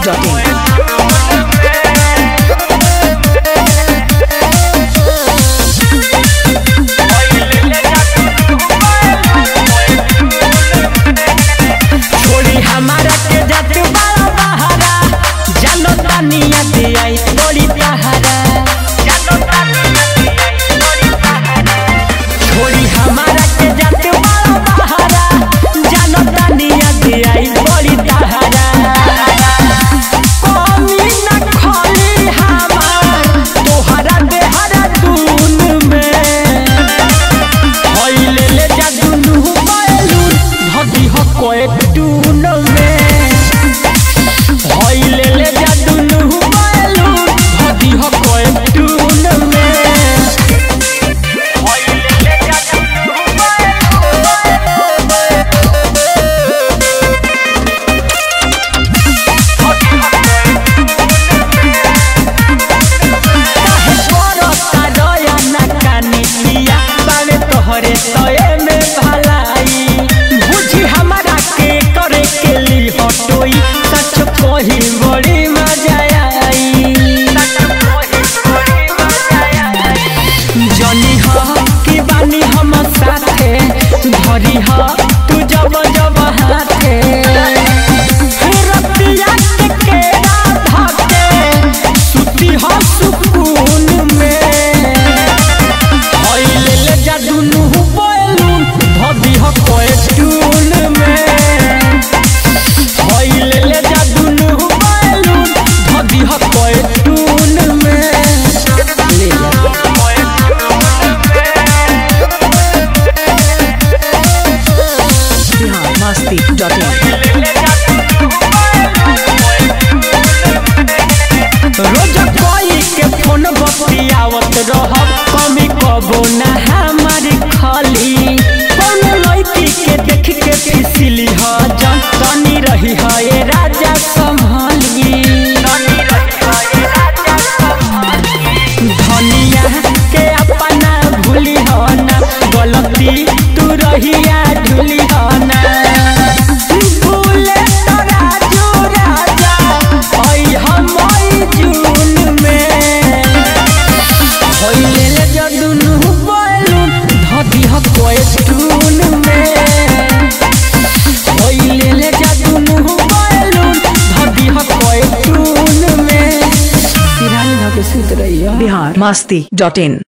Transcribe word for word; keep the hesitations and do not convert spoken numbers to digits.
Dot in. हमारा के जात बड़ा बहारा जानो तानिया दे आई तोड़ी तहारा जानो तानिया दे आई तोड़ी तहारा छोड़ी हमारा के जात बड़ा बहारा जानो तानिया दे आई तोड़ी तहारा कमी न खोली हमार तोहरा देहरा दून में होइले ले जादू बैलून भदी हो कोए टून बड़ी मजा आई जनी हो कि बानी हम साथे धरी हो तू जब जब हाथे रतिया के केरा धके सुती हो सुकून में होइले ले जादू बैलून भदी हो कोए टून में होइले ले जादू डॉट इन। रोज कोई के फोन बतियावत रहब कमी कबो ना हमारी खाली कौन लड़की के देख के फिसली ह जन तनी रही है ये राजा संभाली धनिया के अपना भूली हो ना गलती तू रहिया ढूली हो ना बिहार मस्ती डॉट इन।